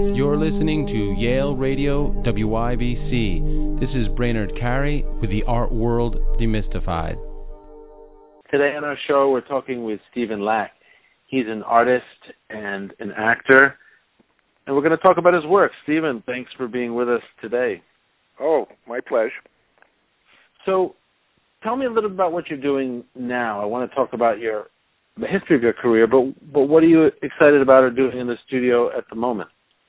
You're listening to Yale Radio WIBC. This is Brainerd Carey with the Art World Demystified. Today on our show, we're talking with Stephen Lack. He's an artist and an actor, and we're going to talk about his work. Stephen, thanks for being with us today. Oh, my pleasure. So, tell me a little bit about what you're doing now. I want to talk about the history of your career, but what are you excited about or doing in the studio at the moment?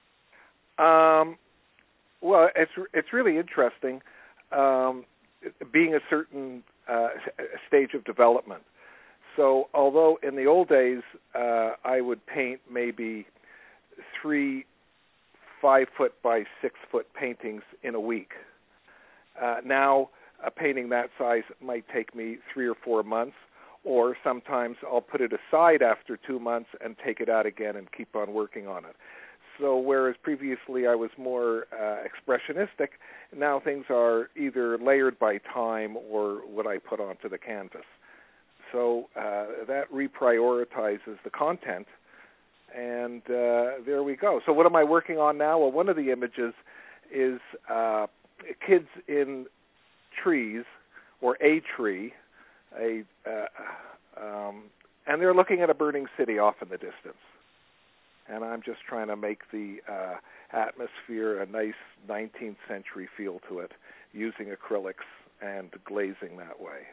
Well, it's really interesting, being a certain stage of development. So, although in the old days I would paint maybe 3 5-foot by 6-foot paintings in a week, now a painting that size might take me 3 or 4 months, or sometimes I'll put it aside after 2 months and take it out again and keep on working on it. So whereas previously I was more expressionistic, now things are either layered by time or what I put onto the canvas. So that reprioritizes the content, and there we go. So what am I working on now? Well, one of the images is kids in trees, or a tree, and they're looking at a burning city off in the distance. And I'm just trying to make the atmosphere a nice 19th century feel to it, using acrylics and glazing that way.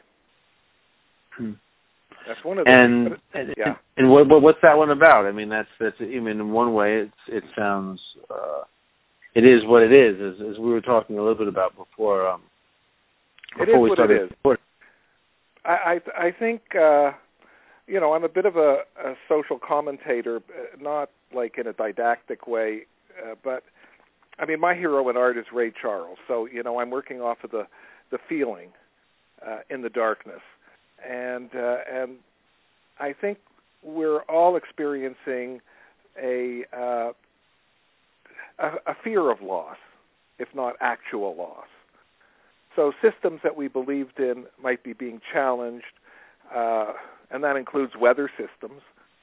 That's one of the things. Yeah. And what's that one about? I mean, that's I mean, in one way, it sounds it is what it is, as we were talking a little bit about before. Before we started. It is. I think. I'm a bit of a social commentator, not like in a didactic way, but I mean, my hero in art is Ray Charles. So, I'm working off of the feeling in the darkness, and I think we're all experiencing a fear of loss, if not actual loss. So systems that we believed in might be being challenged. And that includes weather systems.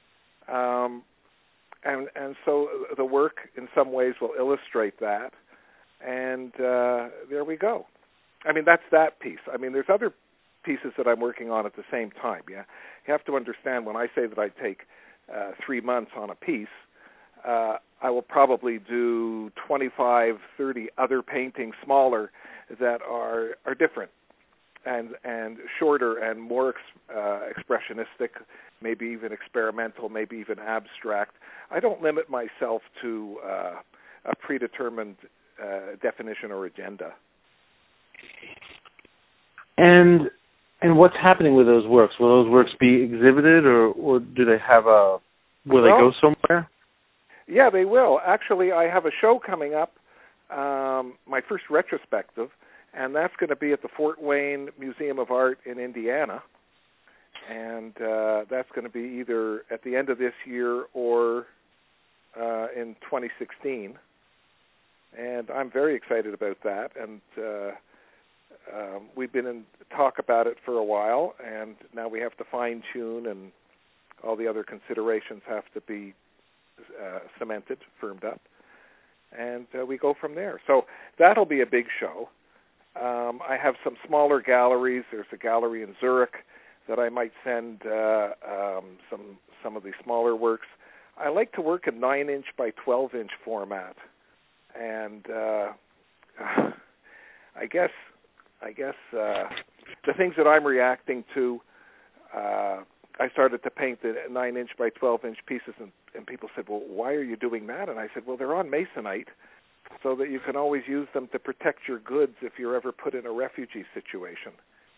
And so the work in some ways will illustrate that. And there we go. I mean, that's that piece. I mean, there's other pieces that I'm working on at the same time. Yeah, you have to understand, when I say that I take 3 months on a piece, I will probably do 25, 30 other paintings, smaller, that are different. And shorter and more expressionistic, maybe even experimental, maybe even abstract. I don't limit myself to a predetermined definition or agenda. And what's happening with those works? Will those works be exhibited, or do they have will they go somewhere? Yeah, they will. Actually, I have a show coming up, my first retrospective, and that's going to be at the Fort Wayne Museum of Art in Indiana. And that's going to be either at the end of this year or in 2016. And I'm very excited about that. And we've been in talk about it for a while, and now we have to fine-tune, and all the other considerations have to be cemented, firmed up. And we go from there. So that'll be a big show. I have some smaller galleries. There's a gallery in Zurich that I might send some of the smaller works. I like to work in 9-inch by 12-inch format, and I guess the things that I'm reacting to. I started to paint the 9-inch by 12-inch pieces, and people said, "Well, why are you doing that?" And I said, "Well, they're on masonite, so that you can always use them to protect your goods if you're ever put in a refugee situation."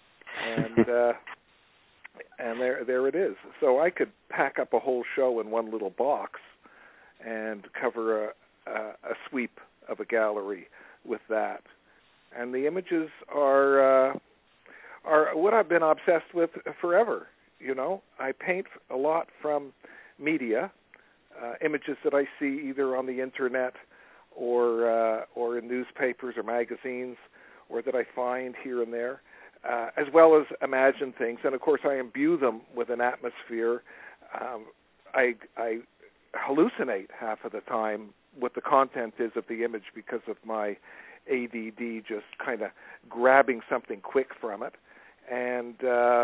And there it is. So I could pack up a whole show in one little box and cover a sweep of a gallery with that. And the images are what I've been obsessed with forever. I paint a lot from media, images that I see either on the internet or in newspapers or magazines, or that I find here and there, as well as imagine things. And of course, I imbue them with an atmosphere. I hallucinate half of the time what the content is of the image because of my ADD just kind of grabbing something quick from it. And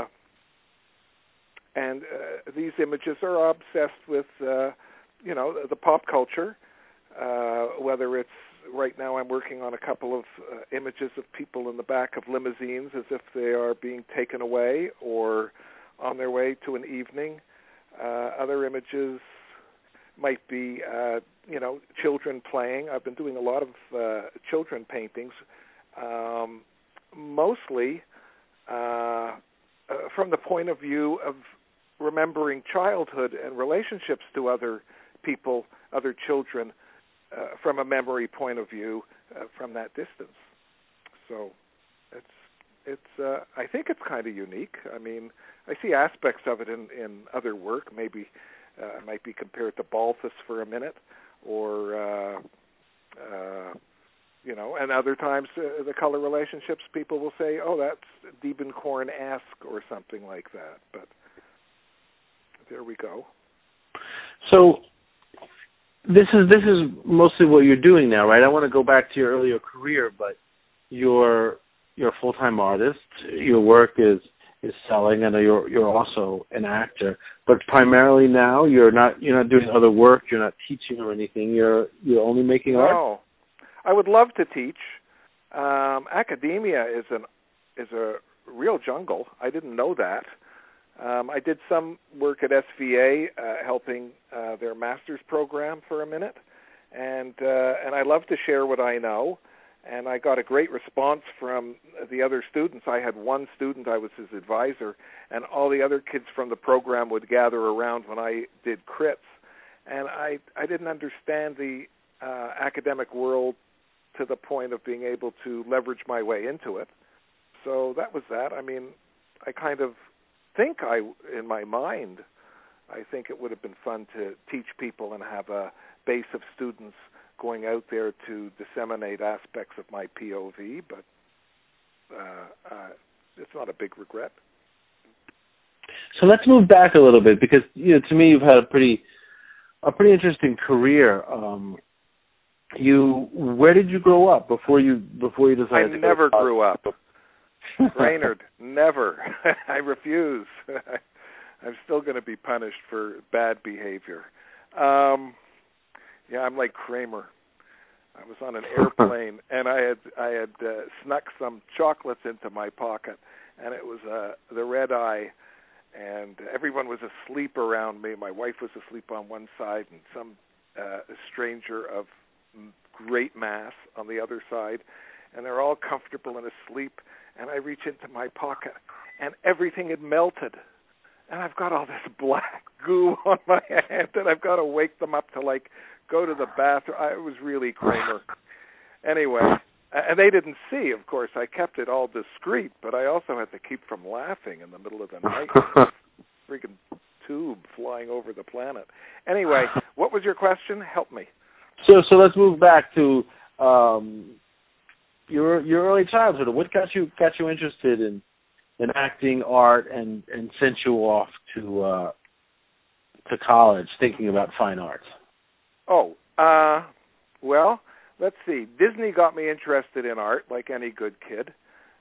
these images are obsessed with, the pop culture, whether it's, right now I'm working on a couple of images of people in the back of limousines as if they are being taken away or on their way to an evening. Other images might be, children playing. I've been doing a lot of children paintings, mostly from the point of view of remembering childhood and relationships to other people, other children, from a memory point of view, from that distance. So it's I think it's kind of unique. I mean, I see aspects of it in other work. Maybe it might be compared to Balthus for a minute, or and other times the color relationships, people will say, oh, that's Diebenkorn-esque or something like that. But there we go. So this is mostly what you're doing now, right? I want to go back to your earlier career, but you're a full-time artist. Your work is selling. I know you're also an actor, but primarily now you're not doing other work. You're not teaching or anything. You're only making art. No, I would love to teach. Academia is a real jungle. I didn't know that. I did some work at SVA helping their master's program for a minute, and I love to share what I know. And I got a great response from the other students. I had one student, I was his advisor, and all the other kids from the program would gather around when I did crits. And I didn't understand the academic world to the point of being able to leverage my way into it. So that was that. I mean, I kind of think in my mind, I think it would have been fun to teach people and have a base of students going out there to disseminate aspects of my POV, but it's not a big regret. So let's move back a little bit, because to me you've had a pretty interesting career. Where did you grow up before you decided? I never grew up. Brainerd, never. I refuse. I'm still going to be punished for bad behavior. Yeah, I'm like Kramer. I was on an airplane, and I had snuck some chocolates into my pocket, and it was the red eye, and everyone was asleep around me. My wife was asleep on one side, and some stranger of great mass on the other side, and they're all comfortable and asleep, and I reach into my pocket, and everything had melted. And I've got all this black goo on my hand, and I've got to wake them up to, go to the bathroom. I was really Kramer. Anyway, and they didn't see, of course. I kept it all discreet, but I also had to keep from laughing in the middle of the night. Freaking tube flying over the planet. Anyway, what was your question? Help me. So let's move back to your early childhood. What got you interested in acting, art, and sent you off to college thinking about fine arts? Oh, well, let's see. Disney got me interested in art, like any good kid.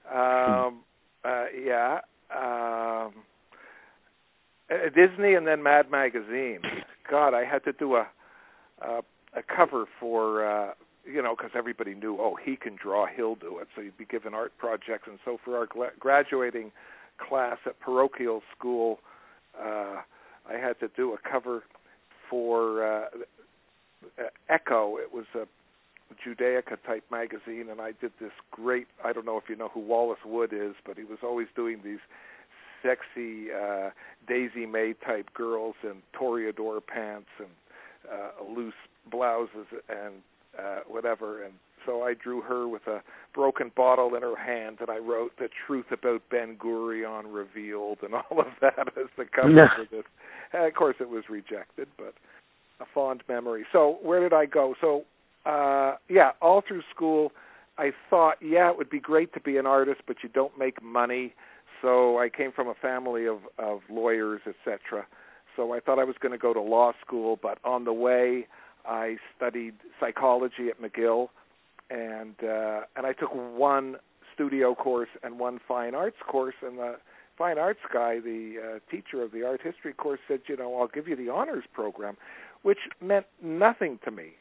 Disney and then Mad Magazine. God, I had to do a cover for, because everybody knew, he can draw, he'll do it. So you'd be given art projects. And so for our graduating class at parochial school, I had to do a cover for Echo. It was a Judaica-type magazine, and I did this great, I don't know if you know who Wallace Wood is, but he was always doing these sexy Daisy May-type girls in Toreador pants and loose blouses and whatever. And so I drew her with a broken bottle in her hand, and I wrote "The Truth About Ben Gurion Revealed" and all of that as the cover for this. And of course, it was rejected, but a fond memory. So where did I go? So, all through school, I thought, it would be great to be an artist, but you don't make money. So I came from a family of lawyers, etc. So I thought I was going to go to law school, but on the way, I studied psychology at McGill, and I took one studio course and one fine arts course, and the fine arts guy, the teacher of the art history course, said, I'll give you the honors program, which meant nothing to me.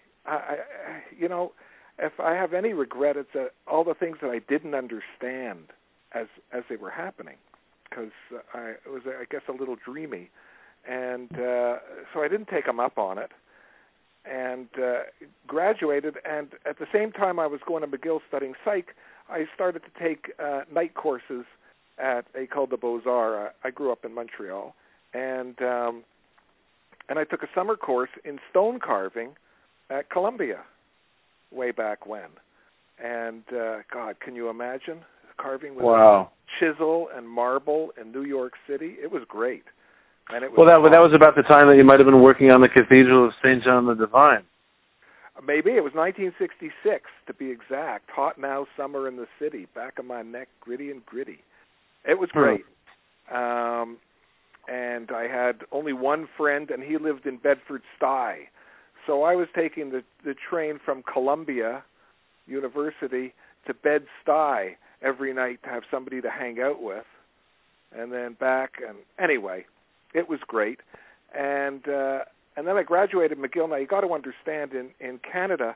If I have any regret, it's all the things that I didn't understand as they were happening, because it was, I guess, a little dreamy. And so I didn't take them up on it, and graduated. And at the same time I was going to McGill studying psych, I started to take night courses at École des Beaux-Arts. I grew up in Montreal, and I took a summer course in stone carving at Columbia way back when. And God, can you imagine carving with a chisel and marble in New York City? It was great. And it was that was about the time that you might have been working on the Cathedral of St. John the Divine. Maybe. It was 1966, to be exact. Hot now, summer in the city. Back of my neck, gritty and gritty. It was great. And I had only one friend, and he lived in Bedford-Stuyvesant. So I was taking the train from Columbia University to Bed-Stuy every night to have somebody to hang out with, and then back. And anyway, it was great. And then I graduated McGill. Now, you got to understand, in Canada,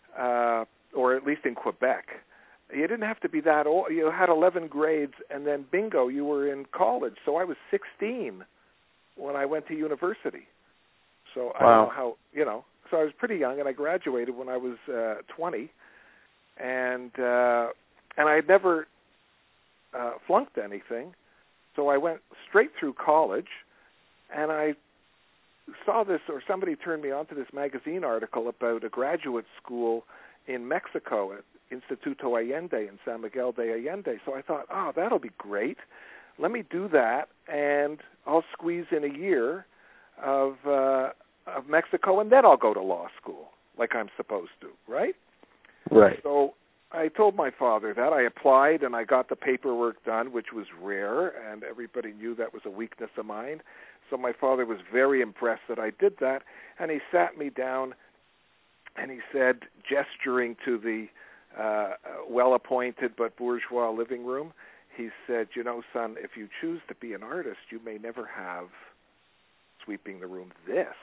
or at least in Quebec, you didn't have to be that old. You had 11 grades, and then bingo, you were in college. So I was 16 when I went to university. So I don't know how, so I was pretty young, and I graduated when I was 20. And I had never flunked anything. So I went straight through college, and I saw this, or somebody turned me on to this magazine article about a graduate school in Mexico at Instituto Allende in San Miguel de Allende. So I thought, that'll be great. Let me do that, and I'll squeeze in a year of Mexico, and then I'll go to law school like I'm supposed to, right? Right. So I told my father that. I applied, and I got the paperwork done, which was rare, and everybody knew that was a weakness of mine. So my father was very impressed that I did that, and he sat me down, and he said, gesturing to the well-appointed but bourgeois living room, he said, son, if you choose to be an artist, you may never have sweeping the room this.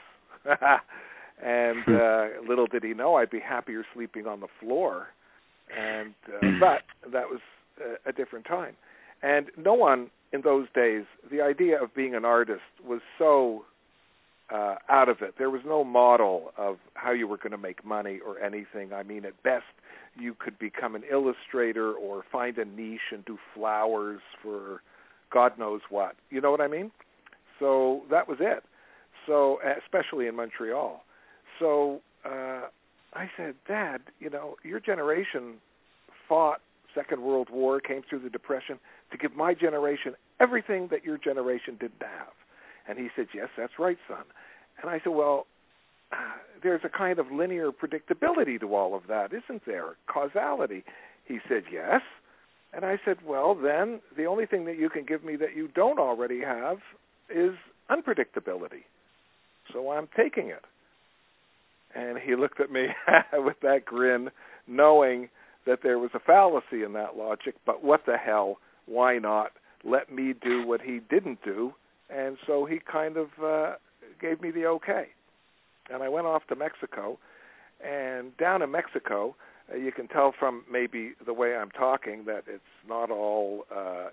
And little did he know I'd be happier sleeping on the floor. And but that was a different time. And no one in those days, the idea of being an artist was so out of it. There was no model of how you were going to make money or anything. I mean, at best, you could become an illustrator or find a niche and do flowers for God knows what. You know what I mean? So that was it. So, especially in Montreal. So I said, Dad, your generation fought Second World War, came through the Depression, to give my generation everything that your generation didn't have. And he said, yes, that's right, son. And I said, well, there's a kind of linear predictability to all of that, isn't there? Causality. He said, yes. And I said, well, then the only thing that you can give me that you don't already have is unpredictability. So I'm taking it. And he looked at me with that grin, knowing that there was a fallacy in that logic, but what the hell, why not? Let me do what he didn't do. And so he kind of gave me the okay. And I went off to Mexico. And down in Mexico, you can tell from maybe the way I'm talking that it's not all,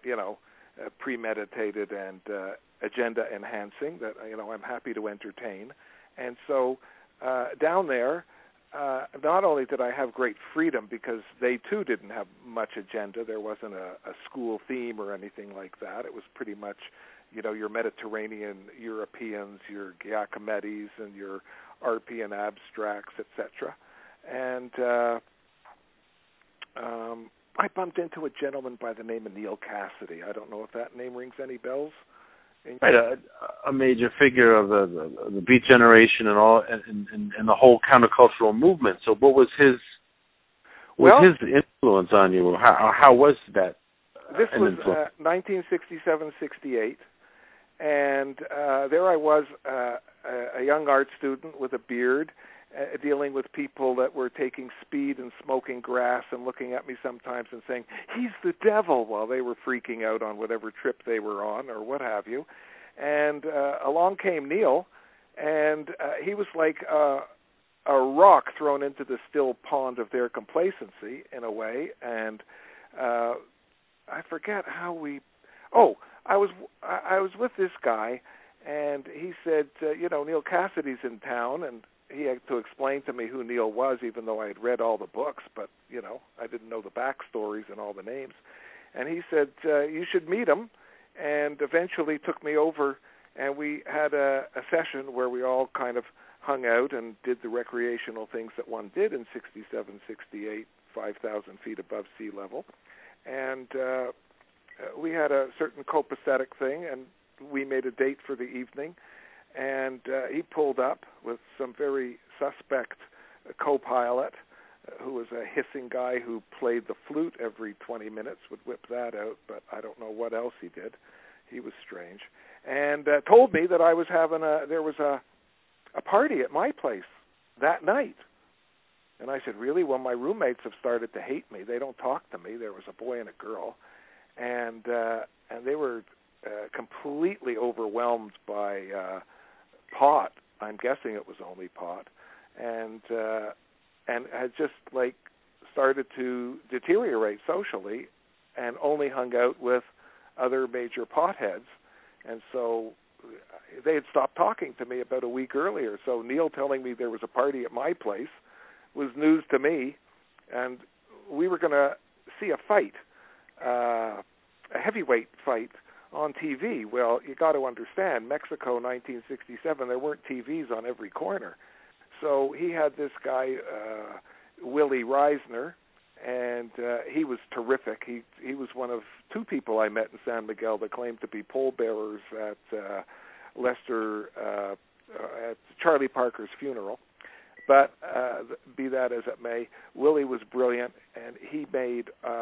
premeditated and agenda enhancing, that, I'm happy to entertain. And so down there, not only did I have great freedom, because they too didn't have much agenda. There wasn't a school theme or anything like that. It was pretty much, your Mediterranean Europeans, your Giacomettis and your Arpian abstracts, etc. And I bumped into a gentleman by the name of Neil Cassidy. I don't know if that name rings any bells. Right, a major figure of the Beat Generation and all, and the whole countercultural movement. So, what was his influence on you? How was that? This was 1967-68, And there I was, a young art student with a beard, dealing with people that were taking speed and smoking grass and looking at me sometimes and saying, "He's the devil," while they were freaking out on whatever trip they were on or what have you. And along came Neil, and he was like a rock thrown into the still pond of their complacency, in a way. And I forget how we... Oh, I was with this guy, and he said, Neil Cassidy's in town, and he had to explain to me who Neil was, even though I had read all the books, but, I didn't know the backstories and all the names. And he said, you should meet him, and eventually took me over, and we had a session where we all kind of hung out and did the recreational things that one did in 67, 68, 5,000 feet above sea level. And we had a certain copacetic thing, and we made a date for the evening. And he pulled up with some very suspect co-pilot who was a hissing guy who played the flute every 20 minutes, would whip that out, but I don't know what else he did. He was strange. And told me that I was having there was a party at my place that night. And I said, really? Well, my roommates have started to hate me. They don't talk to me. There was a boy and a girl. And they were completely overwhelmed by pot. I'm guessing it was only pot. And had just like started to deteriorate socially and only hung out with other major potheads. And so they had stopped talking to me about a week earlier. So Neil telling me there was a party at my place was news to me. And we were going to see a fight, a heavyweight fight on TV. Well, you got to understand, Mexico 1967, there weren't TVs on every corner. So he had this guy, Willie Reisner, and he was terrific. He was one of two people I met in San Miguel that claimed to be pallbearers at Lester, at Charlie Parker's funeral. But be that as it may, Willie was brilliant, and he made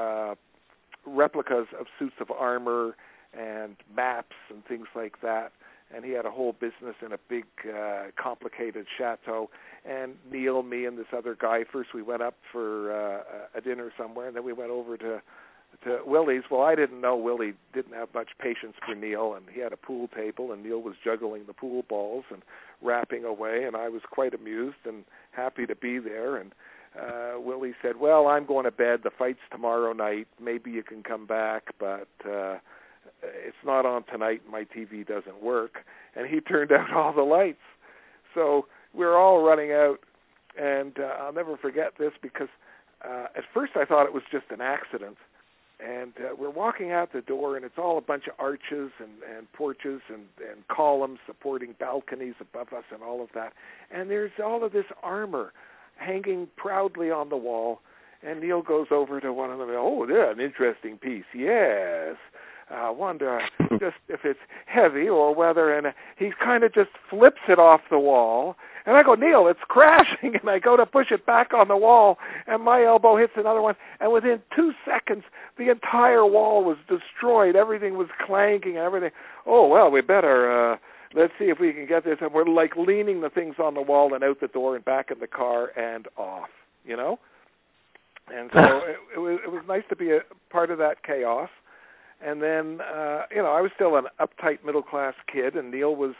replicas of suits of armor and maps and things like that. And he had a whole business in a big, complicated chateau. And Neil, me, and this other guy, first we went up for a dinner somewhere, and then we went over to Willie's. Well, I didn't know Willie didn't have much patience for Neil, and he had a pool table, and Neil was juggling the pool balls and rapping away, and I was quite amused and happy to be there. And Willie said, well, I'm going to bed. The fight's tomorrow night. Maybe you can come back, but it's not on tonight. My TV doesn't work. And he turned out all the lights. So we're all running out, and I'll never forget this because at first I thought it was just an accident. And we're walking out the door, and it's all a bunch of arches and porches and columns supporting balconies above us and all of that. And there's all of this armor hanging proudly on the wall. And Neil goes over to one of them, oh, they're an interesting piece. Yes. I wonder just if it's heavy or whether, and he kind of just flips it off the wall. And I go, Neil, it's crashing. And I go to push it back on the wall, and my elbow hits another one. And within 2 seconds, the entire wall was destroyed. Everything was clanking and everything. Oh, well, we better, let's see if we can get this. And we're like leaning the things on the wall and out the door and back in the car and off, you know? And so it was nice to be a part of that chaos. And then, I was still an uptight middle-class kid, and Neil was,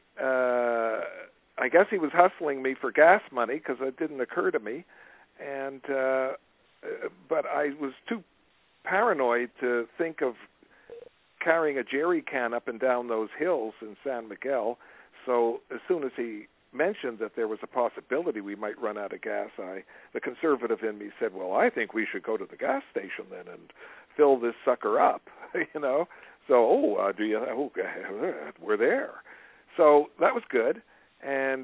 I guess he was hustling me for gas money because it didn't occur to me. And but I was too paranoid to think of carrying a jerry can up and down those hills in San Miguel. So as soon as he mentioned that there was a possibility we might run out of gas, the conservative in me said, well, I think we should go to the gas station then and fill this sucker up, you know. So, we're there. So that was good. And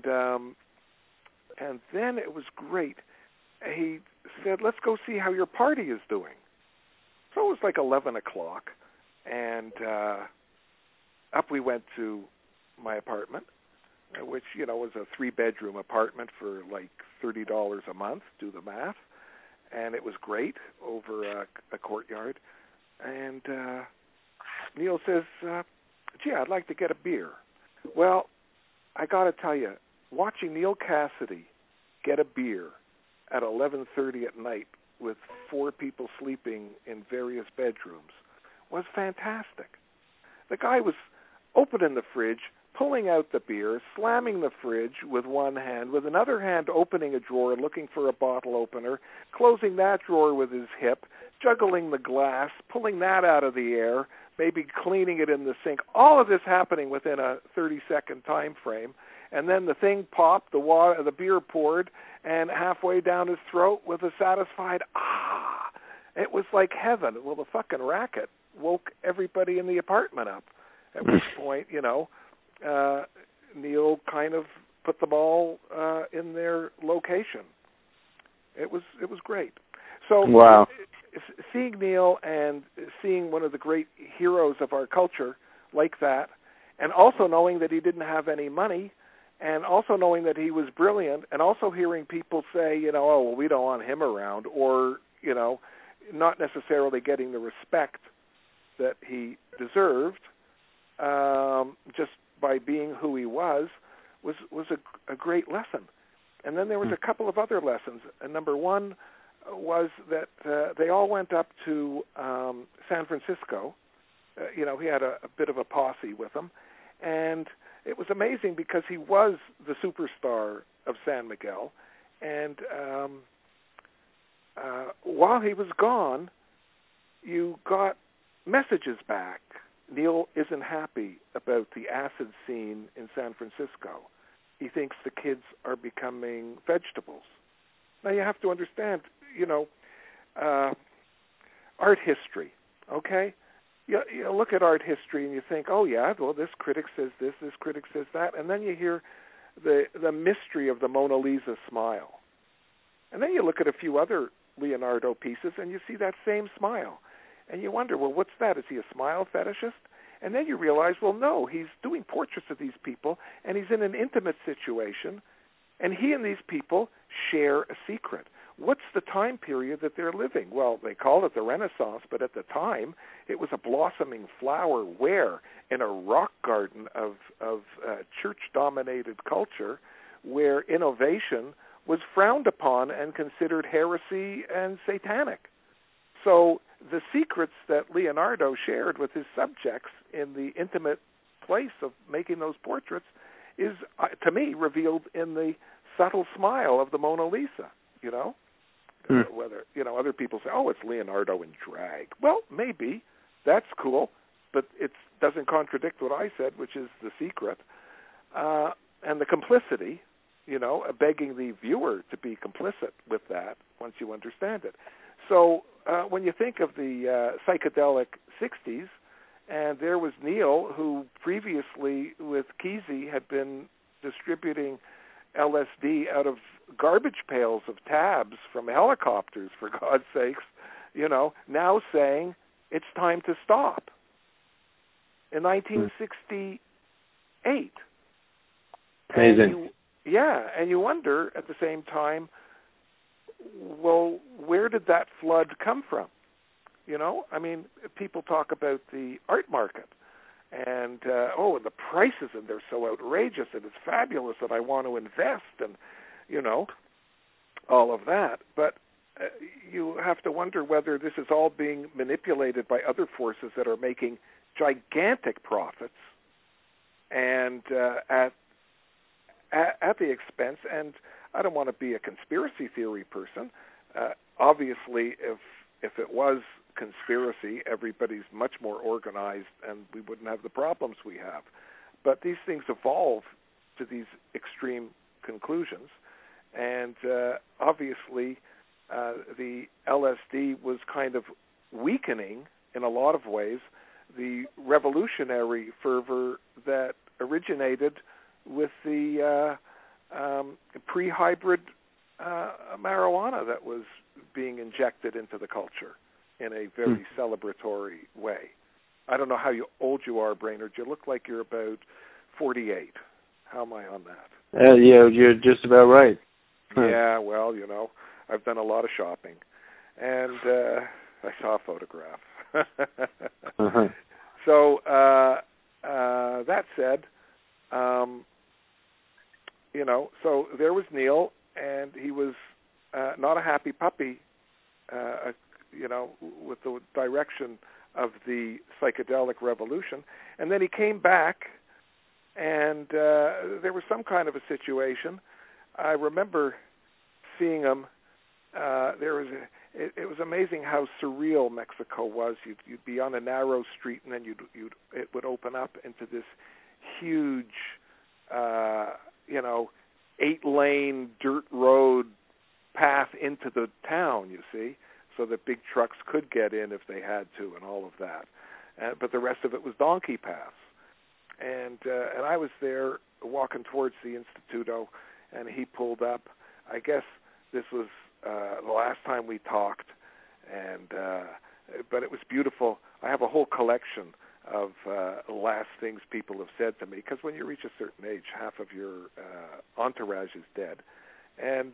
then it was great. He said, let's go see how your party is doing. So it was like 11 o'clock, and up we went to my apartment, which, was a 3-bedroom apartment for like $30 a month, do the math. And it was great over a courtyard. And Neil says, gee, I'd like to get a beer. Well, I got to tell you, watching Neal Cassady get a beer at 11:30 at night with 4 people sleeping in various bedrooms was fantastic. The guy was opening the fridge, pulling out the beer, slamming the fridge with one hand, with another hand opening a drawer, looking for a bottle opener, closing that drawer with his hip, juggling the glass, pulling that out of the air, maybe cleaning it in the sink. All of this happening within a 30-second time frame. And then the thing popped, the beer poured, and halfway down his throat with a satisfied, ah! It was like heaven. Well, the fucking racket woke everybody in the apartment up. At which point, Neal kind of put them all in their location. It was great. So wow. Seeing Neal and seeing one of the great heroes of our culture like that, and also knowing that he didn't have any money, and also knowing that he was brilliant, and also hearing people say, oh, well, we don't want him around, or, not necessarily getting the respect that he deserved just by being who he was a great lesson. And then there was a couple of other lessons. And number one was that they all went up to San Francisco. He had a bit of a posse with him. And it was amazing because he was the superstar of San Miguel. And while he was gone, you got messages back. Neal isn't happy about the acid scene in San Francisco. He thinks the kids are becoming vegetables. Now you have to understand, art history, okay? You look at art history and you think, oh yeah, well this critic says this critic says that, and then you hear the mystery of the Mona Lisa smile. And then you look at a few other Leonardo pieces and you see that same smile. And you wonder, well, what's that? Is he a smile fetishist? And then you realize, well, no, he's doing portraits of these people, and he's in an intimate situation, and he and these people share a secret. What's the time period that they're living? Well, they call it the Renaissance, but at the time, it was a blossoming flower where in a rock garden of church-dominated culture where innovation was frowned upon and considered heresy and satanic. So the secrets that Leonardo shared with his subjects in the intimate place of making those portraits is, to me, revealed in the subtle smile of the Mona Lisa, Whether, other people say, oh, it's Leonardo in drag. Well, maybe. That's cool, but it doesn't contradict what I said, which is the secret. And the complicity, begging the viewer to be complicit with that once you understand it. So when you think of the psychedelic 60s, and there was Neal, who previously with Kesey had been distributing LSD out of garbage pails of tabs from helicopters, for God's sakes, now saying it's time to stop. In 1968. Amazing. And you wonder at the same time, well, where did that flood come from? People talk about the art market and, and the prices, and they're so outrageous, and it's fabulous, and I want to invest, and, all of that. But you have to wonder whether this is all being manipulated by other forces that are making gigantic profits and at the expense, and I don't want to be a conspiracy theory person. Obviously, if it was conspiracy, everybody's much more organized and we wouldn't have the problems we have. But these things evolve to these extreme conclusions. And obviously, the LSD was kind of weakening, in a lot of ways, the revolutionary fervor that originated with the pre-hybrid marijuana that was being injected into the culture in a very celebratory way. I don't know how old you are, Brainerd. You look like you're about 48. How am I on that? Yeah, you're just about right. Yeah, well, I've done a lot of shopping, and I saw a photograph. So that said, so there was Neil, and he was not a happy puppy, with the direction of the psychedelic revolution. And then he came back, and there was some kind of a situation. I remember seeing him. It was amazing how surreal Mexico was. You'd be on a narrow street, and then it would open up into this huge, 8-lane dirt road path into the town, you see, so that big trucks could get in if they had to, and all of that. But the rest of it was donkey paths. And I was there walking towards the Instituto, and he pulled up. I guess this was the last time we talked, but it was beautiful. I have a whole collection of last things people have said to me, because when you reach a certain age, half of your entourage is dead. And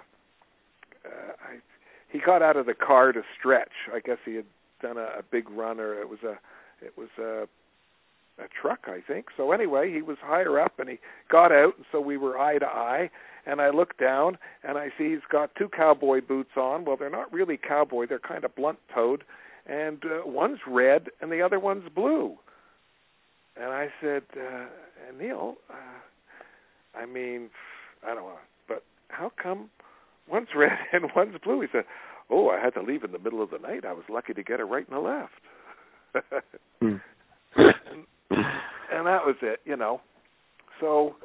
he got out of the car to stretch. I guess he had done a big run, or it was a truck, I think. So anyway, he was higher up, and he got out, and so we were eye to eye. And I look down, and I see he's got two cowboy boots on. Well, they're not really cowboy; they're kind of blunt-toed, and one's red and the other one's blue. And I said, Neil, I don't know, but how come one's red and one's blue? He said, oh, I had to leave in the middle of the night. I was lucky to get it right and the left. and that was it, So,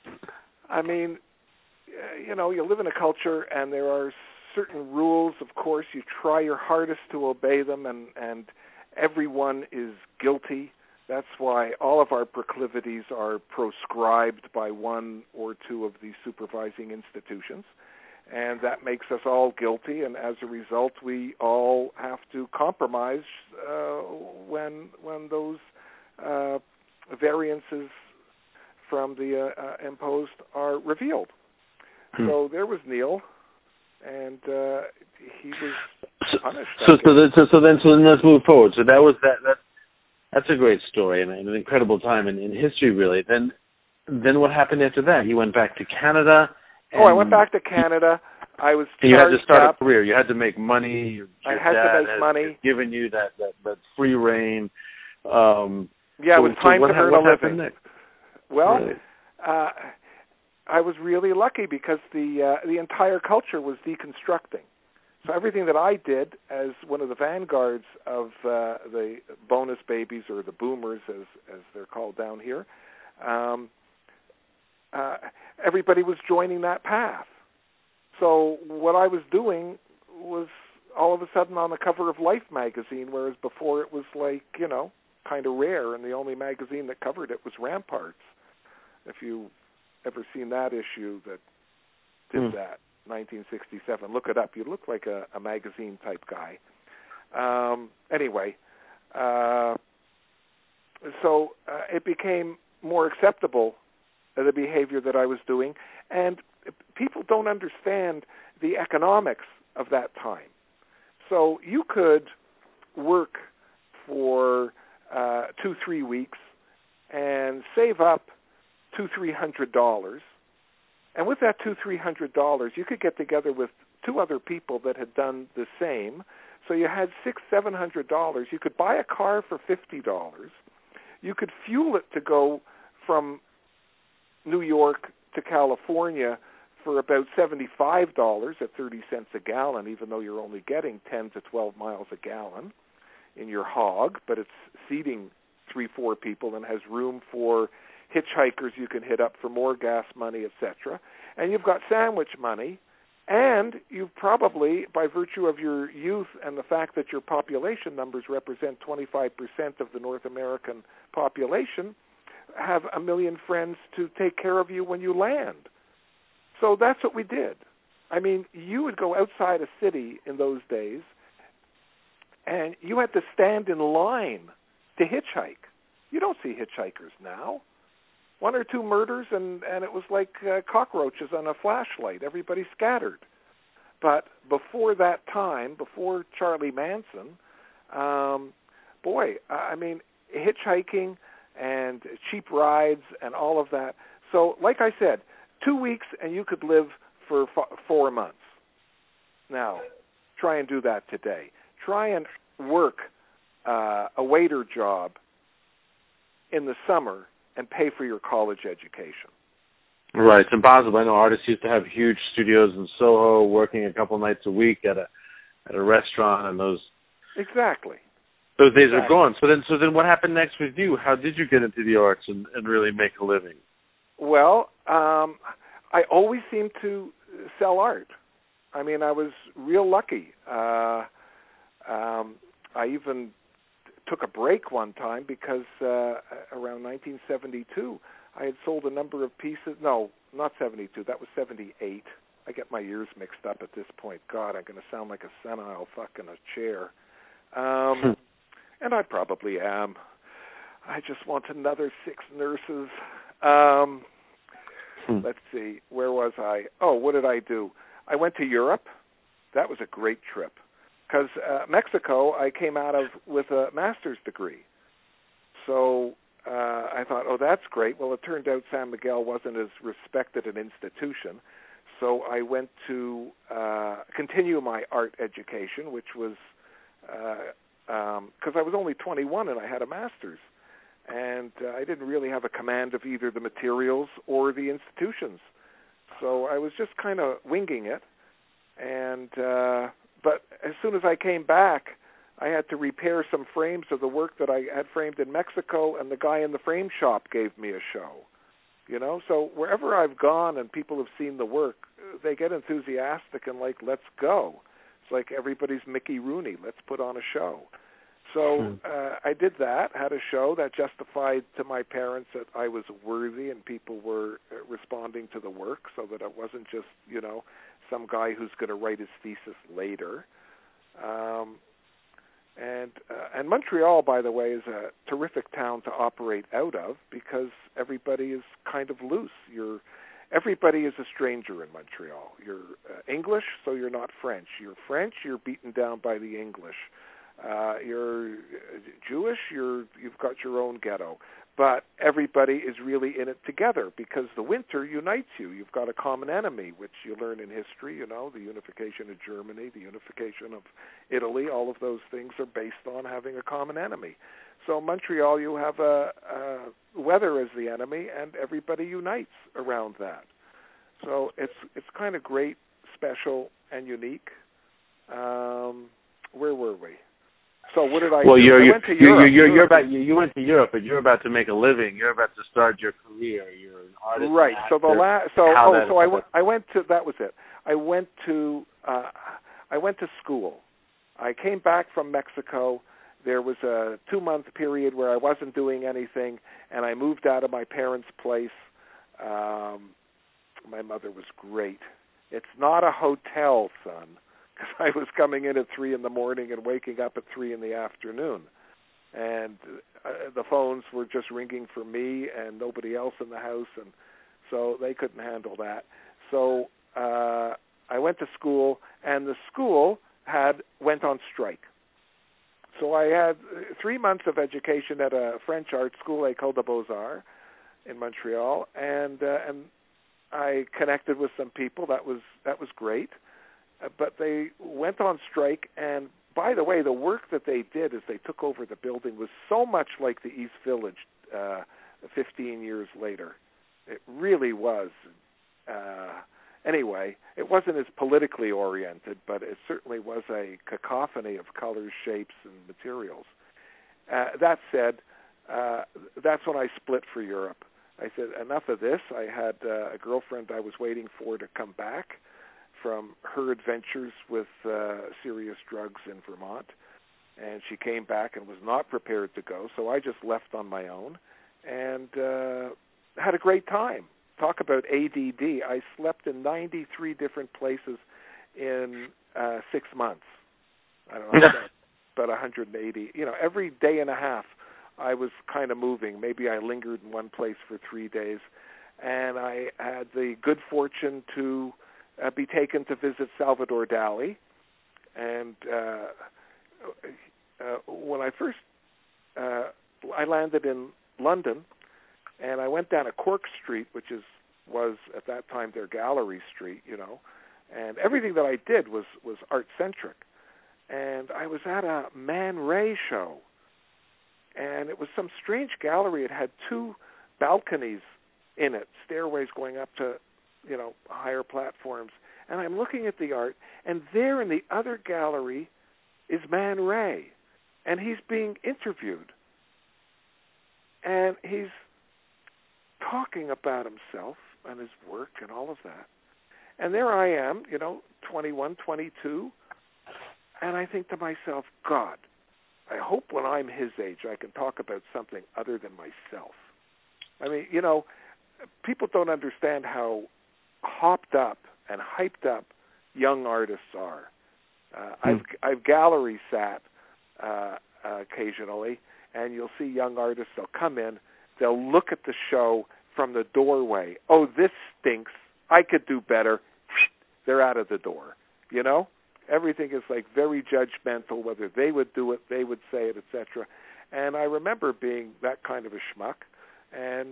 you live in a culture, and there are certain rules. Of course, you try your hardest to obey them, and everyone is guilty. That's why all of our proclivities are proscribed by one or two of these supervising institutions, and that makes us all guilty, and as a result, we all have to compromise when those variances from the imposed are revealed. So there was Neil, and he was punished. So then let's move forward. So that was that's a great story and an incredible time in history, really. Then what happened after that? He went back to Canada. I went back to Canada. I was you had to start a career. You had to make money. I had to make money. Given you that free reign. It was time to earn a living. Next? Well, really? I was really lucky because the entire culture was deconstructing. So everything that I did as one of the vanguards of the bonus babies, or the boomers as they're called down here, everybody was joining that path. So what I was doing was all of a sudden on the cover of Life magazine, whereas before it was kind of rare, and the only magazine that covered it was Ramparts. If you ever seen that issue that did that, 1967, look it up. You look like a magazine type guy. Anyway, so it became more acceptable, the behavior that I was doing, and people don't understand the economics of that time. So you could work for 2-3 weeks and save up $200-300, and with that $200-300, you could get together with two other people that had done the same. So you had $600-700. You could buy a car for $50. You could fuel it to go from New York to California for about $75 at 30 cents a gallon, even though you're only getting 10 to 12 miles a gallon in your hog, but it's seating 3-4 people and has room for hitchhikers you can hit up for more gas money, etc. And you've got sandwich money, and you've probably, by virtue of your youth and the fact that your population numbers represent 25% of the North American population, have a million friends to take care of you when you land. So that's what we did. I mean, you would go outside a city in those days, and you had to stand in line to hitchhike. You don't see hitchhikers now. 1 or 2 murders, and it was like cockroaches on a flashlight. Everybody scattered. But before that time, before Charlie Manson, hitchhiking and cheap rides and all of that. So, like I said, 2 weeks and you could live for 4 months. Now, try and do that today. Try and work a waiter job in the summer and pay for your college education. Right, it's impossible. I know artists used to have huge studios in Soho, working a couple nights a week at a restaurant, and those days are gone. So then, what happened next with you? How did you get into the arts and really make a living? Well, I always seemed to sell art. I mean, I was real lucky. I even took a break one time because around 1972, I had sold a number of pieces. No, not 72. That was 78. I get my years mixed up at this point. God, I'm going to sound like a senile fuck in a chair. And I probably am. I just want another 6 nurses. Let's see. Where was I? Oh, what did I do? I went to Europe. That was a great trip. Because Mexico, I came out of with a master's degree. So I thought, oh, that's great. Well, it turned out San Miguel wasn't as respected an institution. So I went to continue my art education, which was because I was only 21 and I had a master's. And I didn't really have a command of either the materials or the institutions. So I was just kind of winging it. And but as soon as I came back, I had to repair some frames of the work that I had framed in Mexico, and the guy in the frame shop gave me a show. You know, so wherever I've gone and people have seen the work, they get enthusiastic and like, let's go. It's like everybody's Mickey Rooney. Let's put on a show. So I did that, had a show that justified to my parents that I was worthy and people were responding to the work, so that it wasn't just, you know, some guy who's going to write his thesis later. And Montreal, by the way, is a terrific town to operate out of because everybody is kind of loose. Everybody is a stranger in Montreal. You're English, so you're not French. You're French, you're beaten down by the English. You're Jewish, you've got your own ghetto. But everybody is really in it together because the winter unites you. You've got a common enemy, which you learn in history, you know, the unification of Germany, the unification of Italy. All of those things are based on having a common enemy. So Montreal, you have weather as the enemy, and everybody unites around that. So it's kind of great, special, and unique. Where were we? So what did I do? I went to Europe. You went to Europe, but you're about to make a living. You're about to start your career. You're an artist. Right. So I went to. That was it. I went to school. I came back from Mexico. There was a 2-month period where I wasn't doing anything, and I moved out of my parents' place. My mother was great. It's not a hotel, son. Because I was coming in at 3 in the morning and waking up at 3 in the afternoon. And the phones were just ringing for me and nobody else in the house, and so they couldn't handle that. So I went to school, and the school went on strike. So I had 3 months of education at a French art school, École des Beaux-Arts, in Montreal, and I connected with some people. That was great. But they went on strike, and by the way, the work that they did as they took over the building was so much like the East Village 15 years later. It really was. Anyway, it wasn't as politically oriented, but it certainly was a cacophony of colors, shapes, and materials. That said, that's when I split for Europe. I said, enough of this. I had a girlfriend I was waiting for to come back from her adventures with serious drugs in Vermont, and she came back and was not prepared to go, so I just left on my own and had a great time. Talk about ADD. I slept in 93 different places in 6 months. I don't know, about 180. You know, every day and a half I was kind of moving. Maybe I lingered in one place for 3 days, and I had the good fortune to be taken to visit Salvador Dali. And when I first I landed in London, and I went down a Cork Street, which was at that time their gallery street, and everything that I did was art-centric. And I was at a Man Ray show, and it was some strange gallery. It had 2 balconies in it, stairways going up to, higher platforms. And I'm looking at the art, and there in the other gallery is Man Ray, and he's being interviewed. And he's talking about himself and his work and all of that. And there I am, 21, 22, and I think to myself, God, I hope when I'm his age I can talk about something other than myself. I mean, people don't understand how hopped up and hyped up young artists are. I've gallery sat occasionally, and you'll see young artists, they'll come in, they'll look at the show from the doorway. Oh, this stinks. I could do better. They're out of the door, Everything is like very judgmental, whether they would do it, they would say it, etc. And I remember being that kind of a schmuck and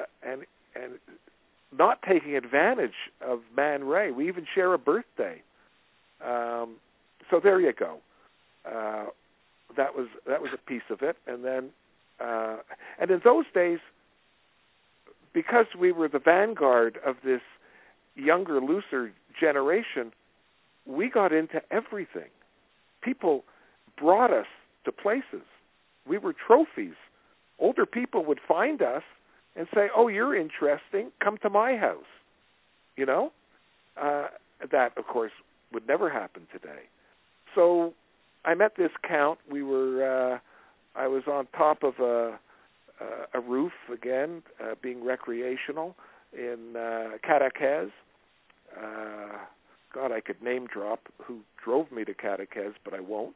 not taking advantage of Man Ray. We even share a birthday. So there you go. That was a piece of it. And then and in those days, because we were the vanguard of this younger, looser generation, we got into everything. People brought us to places. We were trophies. Older people would find us and say, oh, you're interesting, come to my house. That, of course, would never happen today. So I met this count. I was on top of a roof, again, being recreational in Cadaqués. God, I could name drop who drove me to Cadaqués, but I won't.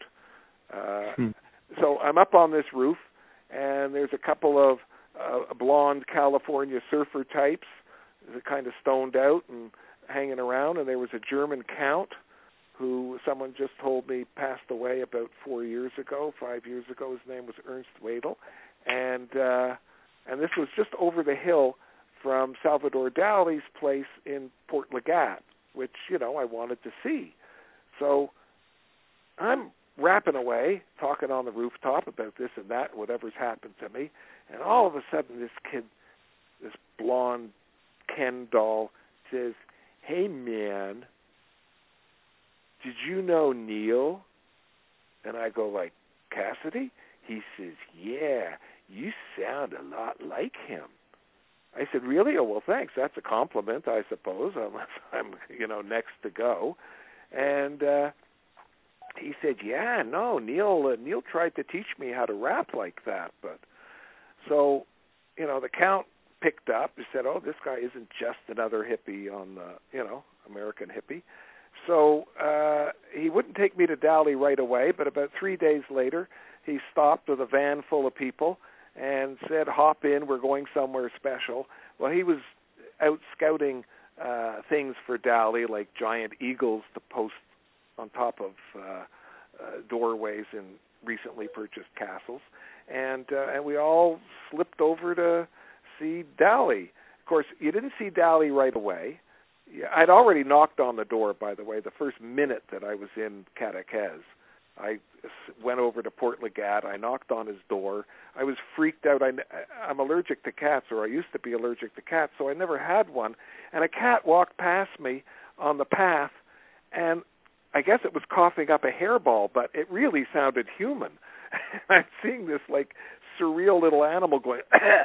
So I'm up on this roof, and there's a couple of blonde California surfer types, kind of stoned out and hanging around, and there was a German count who someone just told me passed away about 5 years ago. His name was Ernst Wedel, and this was just over the hill from Salvador Dali's place in Port Legat, which, I wanted to see. So I'm rapping away, talking on the rooftop about this and that, whatever's happened to me, and all of a sudden this kid, this blonde Ken doll, says, hey, man, did you know Neil? And I go like, Cassidy? He says, yeah, you sound a lot like him. I said, really? Oh, well, thanks. That's a compliment, I suppose, unless I'm, next to go. And he said, yeah, no, Neil tried to teach me how to rap like that. But so, the count picked up. He said, oh, this guy isn't just another hippie on the, American hippie. So he wouldn't take me to Dali right away, but about 3 days later, he stopped with a van full of people and said, hop in, we're going somewhere special. Well, he was out scouting things for Dali, like giant eagles to post on top of doorways in recently purchased castles. And we all slipped over to see Dali. Of course, you didn't see Dali right away. I'd already knocked on the door, by the way, the first minute that I was in Cadaqués. I went over to Port Legat. I knocked on his door. I was freaked out. I'm allergic to cats, or I used to be allergic to cats, so I never had one. And a cat walked past me on the path, and I guess it was coughing up a hairball, but it really sounded human. I'm seeing this, surreal little animal going,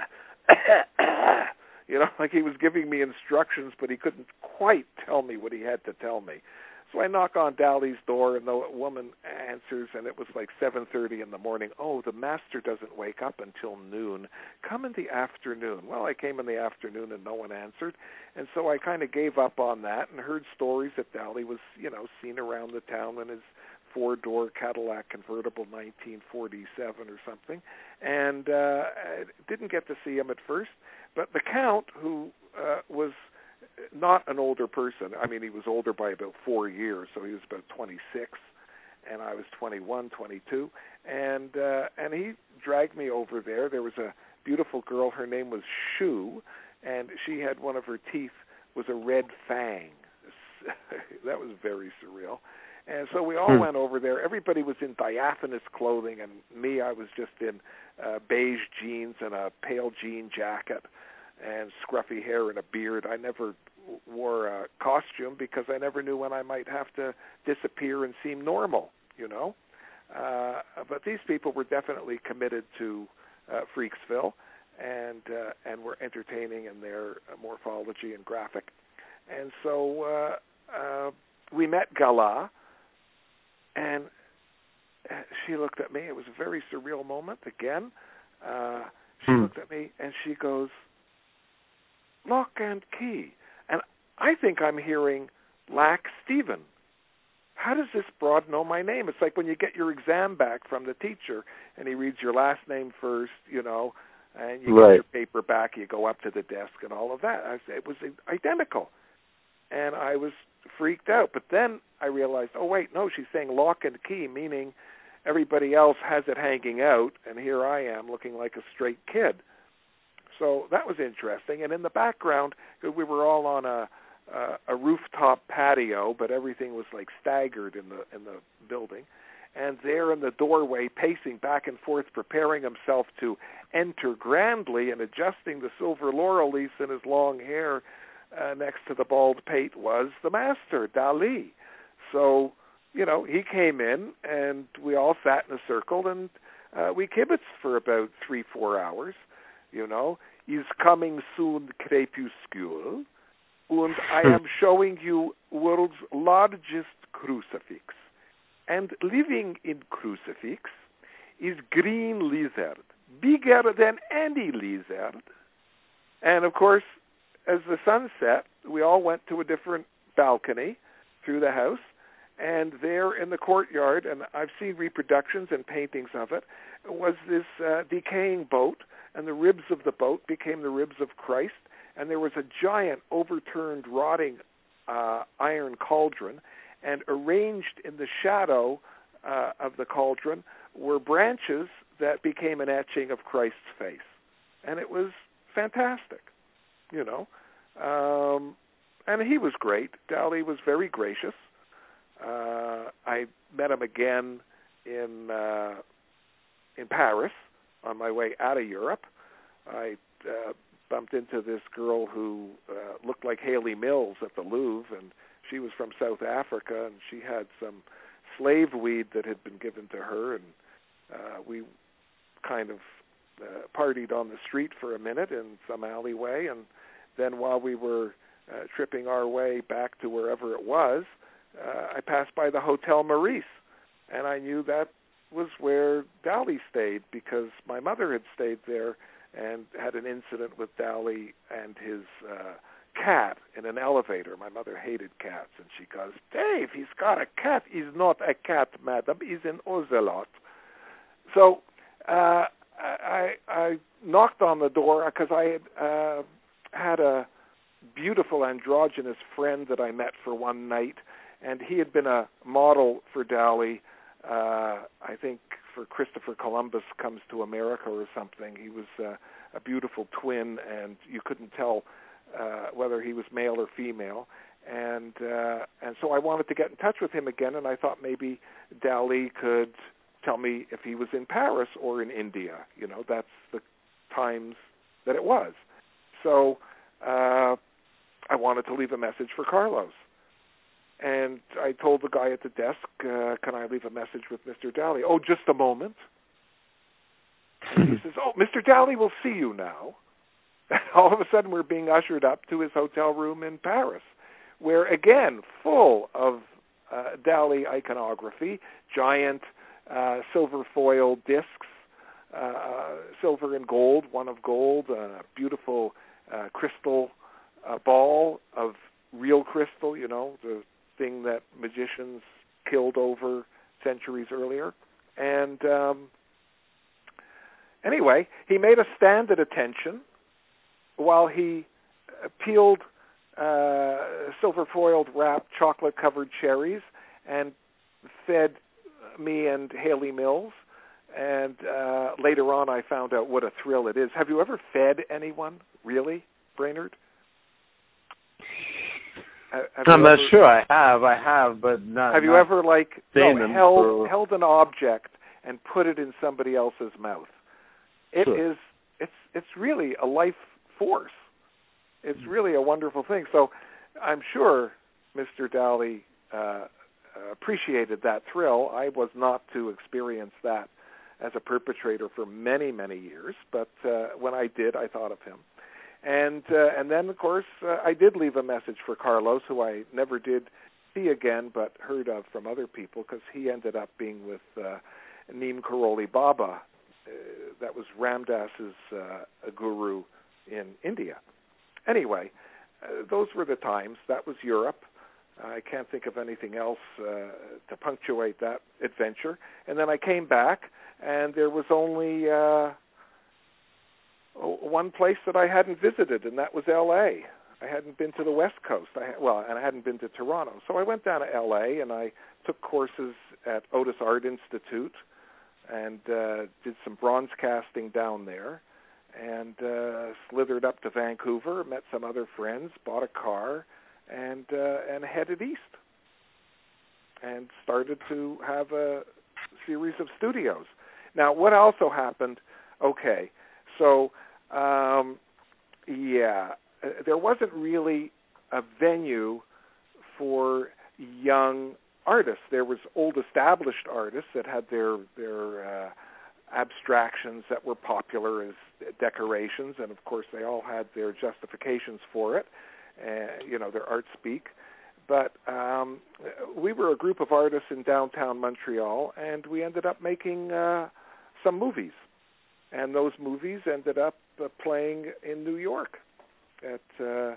like he was giving me instructions, but he couldn't quite tell me what he had to tell me. So I knock on Dali's door, and the woman answers, and it was 7:30 in the morning. Oh, the master doesn't wake up until noon. Come in the afternoon. Well, I came in the afternoon, and no one answered. And so I kind of gave up on that and heard stories that Dali was, seen around the town in his 4-door Cadillac convertible 1947 or something. And didn't get to see him at first. But the Count, who was not an older person. I mean, he was older by about 4 years, so he was about 26, and I was 21, 22, and he dragged me over there. There was a beautiful girl. Her name was Shu, and she had one of her teeth was a red fang. That was very surreal. And so we all went over there. Everybody was in diaphanous clothing, and me, I was just in beige jeans and a pale jean jacket and scruffy hair and a beard. I never wore a costume because I never knew when I might have to disappear and seem normal, you know. But these people were definitely committed to Freaksville and were entertaining in their morphology and graphic. And so we met Gala, and she looked at me. It was a very surreal moment again. She looked at me, and she goes, "Lock and Key." And I think I'm hearing Lack Stephen. How does this broad know my name? It's like when you get your exam back from the teacher, and he reads your last name first, you know, and you get your paper back, you go up to the desk and all of that. It was identical. And I was freaked out. But then I realized, oh, wait, no, she's saying lock and key, meaning everybody else has it hanging out, and here I am looking like a straight kid. So that was interesting. And in the background, we were all on a rooftop patio, but everything was like staggered in the building. And there in the doorway, pacing back and forth, preparing himself to enter grandly and adjusting the silver laurel leaves in his long hair next to the bald pate, was the master, Dali. So, you know, he came in, and we all sat in a circle, and we kibitzed for about 3-4 hours, you know. Is coming soon crepuscule, and I am showing you world's largest crucifix. And living in crucifix is green lizard, bigger than any lizard. And, of course, as the sun set, we all went to a different balcony through the house, and there in the courtyard, and I've seen reproductions and paintings of it, was this decaying boat, and the ribs of the boat became the ribs of Christ, and there was a giant overturned, rotting iron cauldron, and arranged in the shadow of the cauldron were branches that became an etching of Christ's face. And it was fantastic, you know. And he was great. Dali was very gracious. I met him again in Paris on my way out of Europe. I bumped into this girl who looked like Haley Mills at the Louvre, and she was from South Africa, and she had some slave weed that had been given to her, and we kind of partied on the street for a minute in some alleyway, and then while we were tripping our way back to wherever it was, I passed by the Hotel Maurice, and I knew that was where Dali stayed because my mother had stayed there and had an incident with Dali and his cat in an elevator. My mother hated cats, and she goes, "Dave, he's got a cat. He's not a cat, madam. He's an ocelot." So I knocked on the door because I had a beautiful androgynous friend that I met for one night, and he had been a model for Dali, I think for Christopher Columbus Comes to America or something. He was a beautiful twin, and you couldn't tell whether he was male or female. And so I wanted to get in touch with him again, and I thought maybe Dali could tell me if he was in Paris or in India. You know, that's the times that it was. So I wanted to leave a message for Carlos. And I told the guy at the desk, can I leave a message with Mr. Dali? Oh, just a moment. And he says, oh, Mr. Dali will see you now. All of a sudden, we're being ushered up to his hotel room in Paris, where, again, full of Dali iconography, giant silver foil discs, silver and gold, one of gold, a beautiful crystal ball of real crystal, you know, the thing that magicians killed over centuries earlier. And anyway, he made us stand at attention while he peeled silver-foiled wrapped chocolate-covered cherries and fed me and Haley Mills And later on, I found out what a thrill it is. Have you ever fed anyone, really, Brainerd? I'm not sure. I have, but not. Have you ever held an object and put it in somebody else's mouth? It is. It's really a life force. It's really a wonderful thing. So, I'm sure Mr. Dowley appreciated that thrill. I was not to experience that as a perpetrator for many, many years, but when I did, I thought of him. And then, of course, I did leave a message for Carlos, who I never did see again, but heard of from other people, because he ended up being with Neem Karoli Baba. That was Ramdas's guru in India. Anyway, those were the times. That was Europe. I can't think of anything else to punctuate that adventure. And then I came back, and there was only one place that I hadn't visited, and that was L.A. I hadn't been to the West Coast. And I hadn't been to Toronto. So I went down to L.A., and I took courses at Otis Art Institute and did some bronze casting down there, and slithered up to Vancouver, met some other friends, bought a car, and headed east, and started to have a series of studios. Now, what also happened? Okay, so there wasn't really a venue for young artists. There was old established artists that had their abstractions that were popular as decorations, and of course they all had their justifications for it, their art speak. But we were a group of artists in downtown Montreal, and we ended up making some movies. And those movies ended up playing in New York at the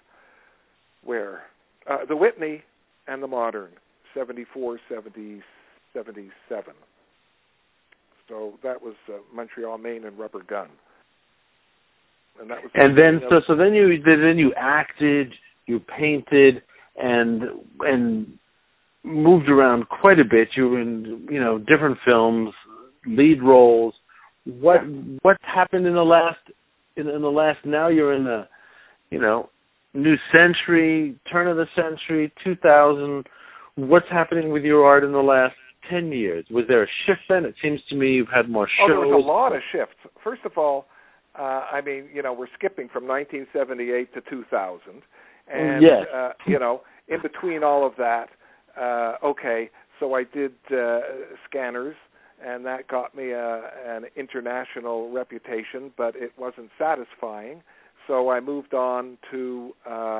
Whitney and the Modern, 74, 70, 77. So that was Montreal, Maine, and Rubber Gun. And that was. And then, then you acted, you painted, and moved around quite a bit. You were in, different films, lead roles. What happened in the last? Now you're in the, new century, turn of the century, 2000. What's happening with your art in the last 10 years? Was there a shift then? It seems to me you've had more shows. Oh, there was a lot of shifts. First of all, we're skipping from 1978 to 2000. And, yes. In between all of that, so I did Scanners, and that got me an international reputation, but it wasn't satisfying. So I moved on to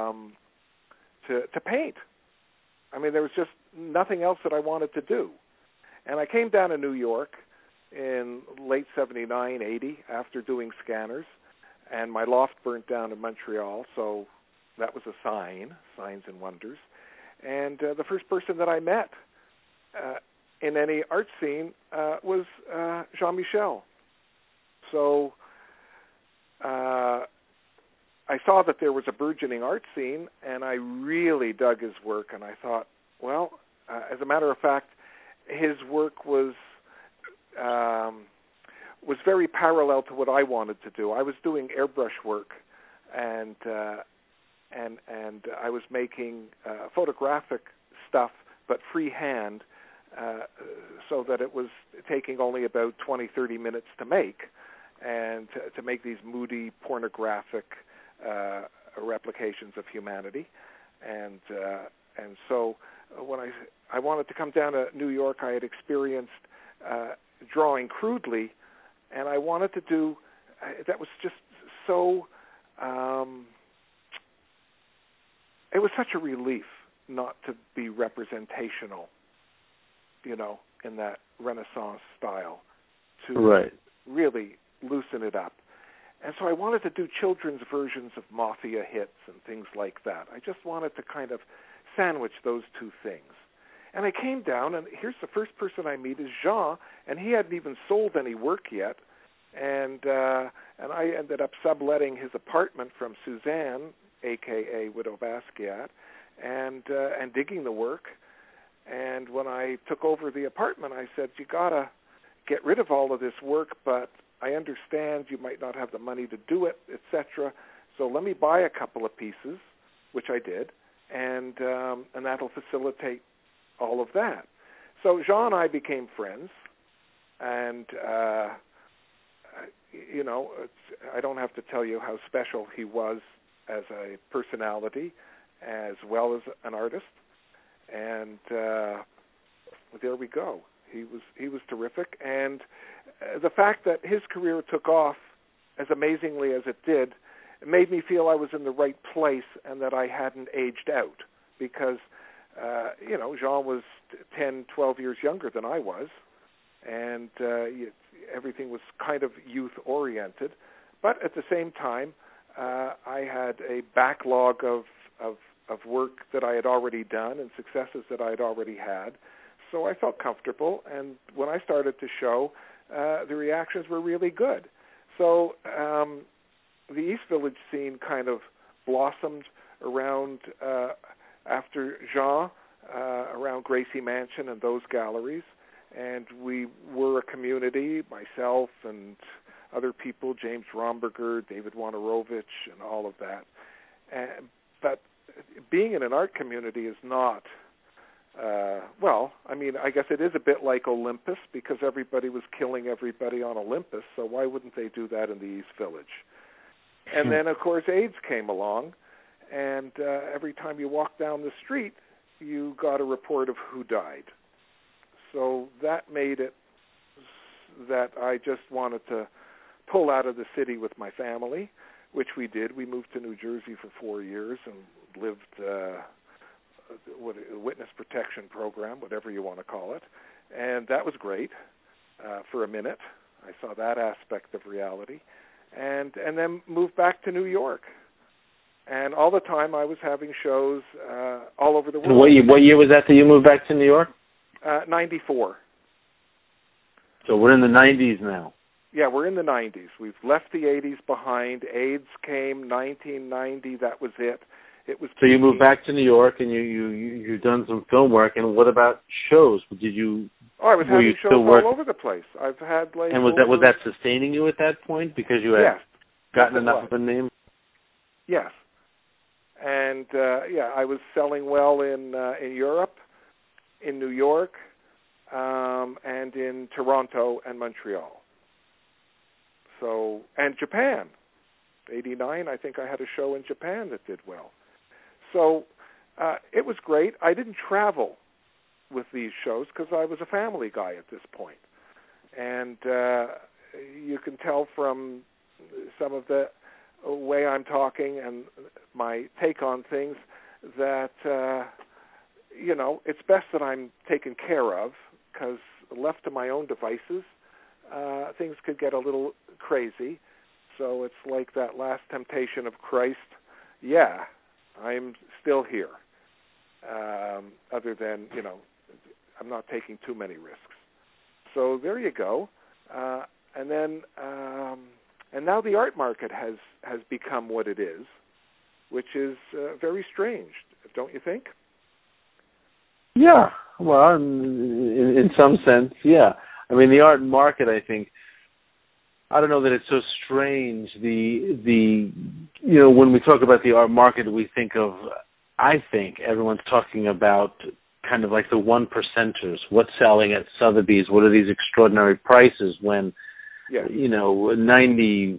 paint. There was just nothing else that I wanted to do. And I came down to New York in late 79, 80, after doing Scanners, and my loft burnt down in Montreal, so that was a signs and wonders. And the first person that I met in any art scene was Jean-Michel. So I saw that there was a burgeoning art scene, and I really dug his work, and I thought, as a matter of fact, his work was very parallel to what I wanted to do. I was doing airbrush work, and I was making photographic stuff, but freehand, so that it was taking only about 20, 30 minutes to make, and to make these moody, pornographic replications of humanity. And so when I wanted to come down to New York, I had experienced drawing crudely, and I wanted to do, that was just so, it was such a relief not to be representational, in that Renaissance style, to really loosen it up. And so I wanted to do children's versions of Mafia hits and things like that. I just wanted to kind of sandwich those two things. And I came down, and here's the first person I meet is Jean, and he hadn't even sold any work yet. And I ended up subletting his apartment from Suzanne, a.k.a. Widow Basquiat, and digging the work. And when I took over the apartment, I said, you gotta get rid of all of this work, but I understand you might not have the money to do it, etc. So let me buy a couple of pieces, which I did, and that'll facilitate all of that. So Jean and I became friends, and I don't have to tell you how special he was as a personality, as well as an artist, and there we go. He was terrific, and the fact that his career took off as amazingly as it did, it made me feel I was in the right place and that I hadn't aged out, because Jean was 10, 12 years younger than I was, and everything was kind of youth-oriented. But at the same time, I had a backlog of work that I had already done and successes that I had already had, so I felt comfortable. And when I started to show, the reactions were really good. So the East Village scene kind of blossomed around after Jean, around Gracie Mansion and those galleries, and we were a community, myself and other people, James Romberger, David Wojnarowicz, and all of that. But being in an art community is not, I guess it is a bit like Olympus, because everybody was killing everybody on Olympus, so why wouldn't they do that in the East Village? And then, of course, AIDS came along, and every time you walked down the street, you got a report of who died. So that made it that I just wanted to pull out of the city with my family, which we did. We moved to New Jersey for 4 years and lived with a witness protection program, whatever you want to call it. And that was great for a minute. I saw that aspect of reality. And then moved back to New York. And all the time I was having shows all over the world. And what year was that you moved back to New York? 94. So we're in the 90s now. Yeah, we're in the 90s. We've left the 80s behind. AIDS came, 1990, that was it. So you moved back to New York, and you've done some film work. And what about shows? Did you? Oh, I was having shows all over the place. I've had like. And was that sustaining you at that point because you had gotten enough of a name? Yes. And I was selling well in Europe, in New York, and in Toronto and Montreal. So, and Japan. 89, I think I had a show in Japan that did well. So it was great. I didn't travel with these shows because I was a family guy at this point. And you can tell from some of the way I'm talking and my take on things that, it's best that I'm taken care of, because left to my own devices, things could get a little crazy. So it's like that last temptation of Christ. Yeah, I'm still here. Other than, I'm not taking too many risks. So there you go. And then, and now the art market has become what it is, which is very strange, don't you think? Yeah. Well, in some sense, yeah. I mean, the art market, I think, I don't know that it's so strange. When we talk about the art market, I think everyone's talking about kind of like the 1%ers. What's selling at Sotheby's? What are these extraordinary prices when, 99%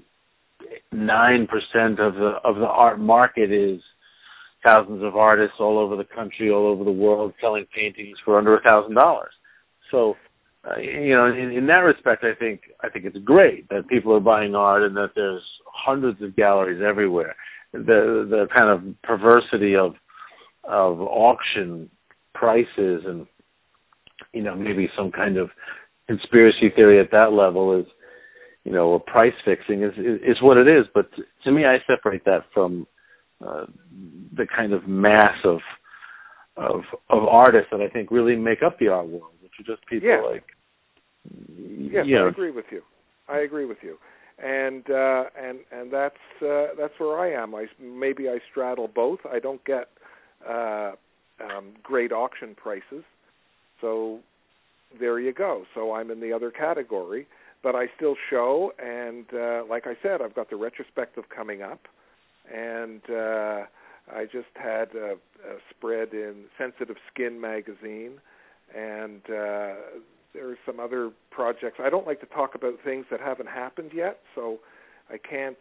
of the art market is thousands of artists all over the country, all over the world, selling paintings for under $1,000. So, in that respect, I think it's great that people are buying art and that there's hundreds of galleries everywhere. The kind of perversity of auction prices and maybe some kind of conspiracy theory at that level is price fixing is what it is. But to me, I separate that from the kind of mass of artists that I think really make up the art world, which are just people like. Yes, I agree with you. And that's where I am. Maybe I straddle both. I don't get great auction prices, so there you go. So I'm in the other category, but I still show, and like I said, I've got the retrospective coming up, and I just had a spread in Sensitive Skin magazine, and there are some other projects. I don't like to talk about things that haven't happened yet, so I can't,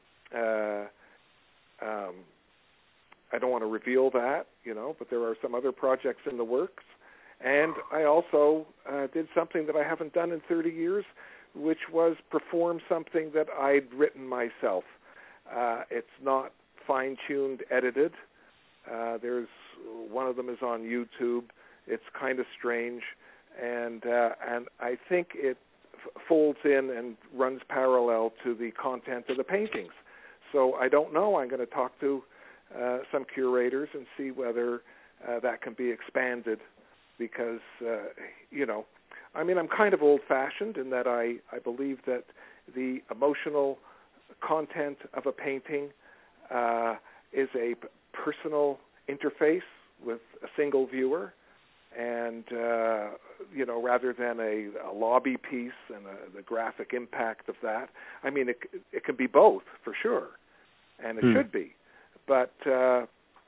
I don't want to reveal that, but there are some other projects in the works. And I also did something that I haven't done in 30 years, which was perform something that I'd written myself. It's not fine-tuned, edited. There's one of them is on YouTube. It's kind of strange, and I think it folds in and runs parallel to the content of the paintings. So I don't know. I'm going to talk to some curators and see whether that can be expanded, because I'm kind of old-fashioned in that I believe that the emotional content of a painting is a personal interface with a single viewer, and rather than a lobby piece and the graphic impact of that. I mean, it can be both for sure, and it should be. But the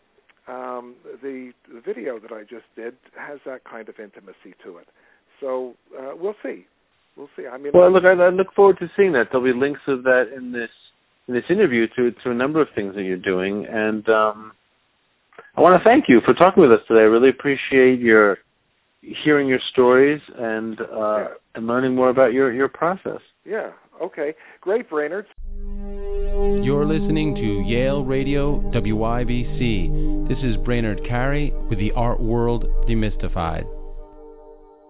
video that I just did has that kind of intimacy to it. So we'll see. I mean, well, look, I look forward to seeing that. There'll be links of that in this interview to a number of things that you're doing, and I want to thank you for talking with us today. I really appreciate hearing your stories and learning more about your process. Yeah. Okay. Great, Brainerd. You're listening to Yale Radio WIBC. This is Brainerd Carey with the Art World Demystified.